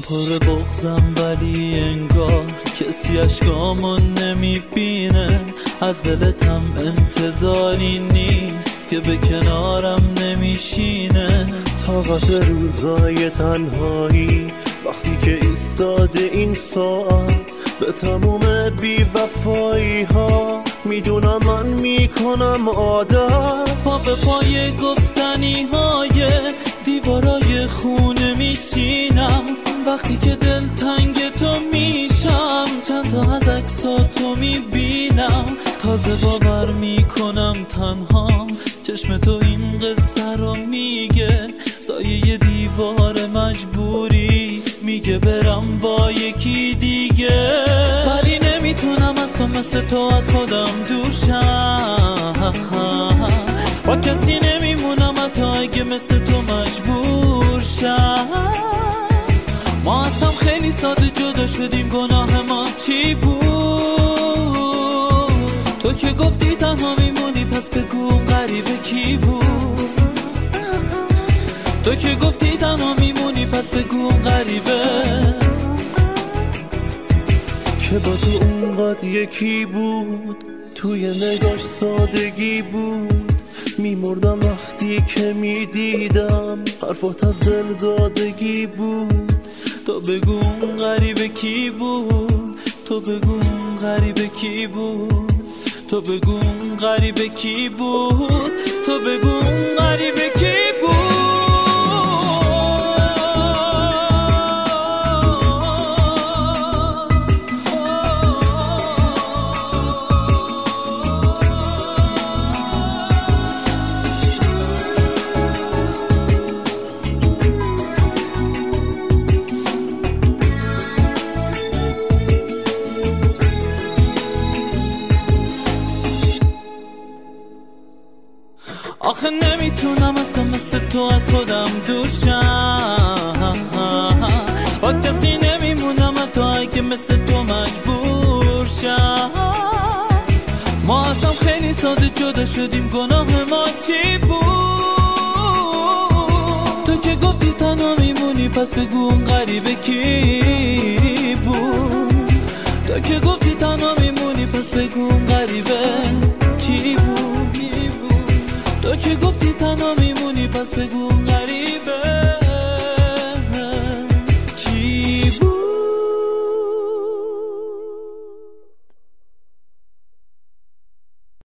پر بغضم ولی انگار کسی اشکامو نمیبینه. از دلتم انتظاری نیست که به کنارم نمیشینه. طاقت روزای تنهایی وقتی که ایستاده این ساعت به تموم بی‌وفایی ها میدونم من میکنم عادت. پا به پای گفتنی های دیوارای خونه میشینم. وقتی که دل تنگ تو میشم چند تا از عکساتو میبینم. تازه باور میکنم تنها چشم تو این قصه رو میگه. سایه دیوار مجبوری میگه برم با یکی دیگه. ولی نمیتونم از تو مثل تو از خودم دور شم. با کسی نمیمونم حتی اگه مثل تو مجبور شم. ما اصلا خیلی ساده جدا شدیم، گناه ما چی بود؟ تو که گفتی تنها میمونی پس بگو اون غریبه کی بود؟ تو که گفتی تنها میمونی پس بگو اون غریبه که با تو اونقدر یکی بود. توی نگاش سادگی بود. میمردم وقتی که میدیدم حرفات از دل دادگی بود. تو بگو اون غریبه کی بود؟ تو بگو اون غریبه کی بود؟ تو بگو اون غریبه کی بود؟ تو بگو اون غریبه کی بود؟ آخه نمیتونم از تو مثل تو از خودم دور شم. با کسی نمیمونم حتی اگه مثل تو مجبور شم. ما اصلا خیلی ساده جدا شدیم، گناه ما چی بود؟ تو که گفتی تنها میمونی پس بگو اون غریبه کی بود؟ تو که گفتی تنها میمونی پس بگو اون غریبه کی بود؟ تو که گفتی تنها میمونی پس بگو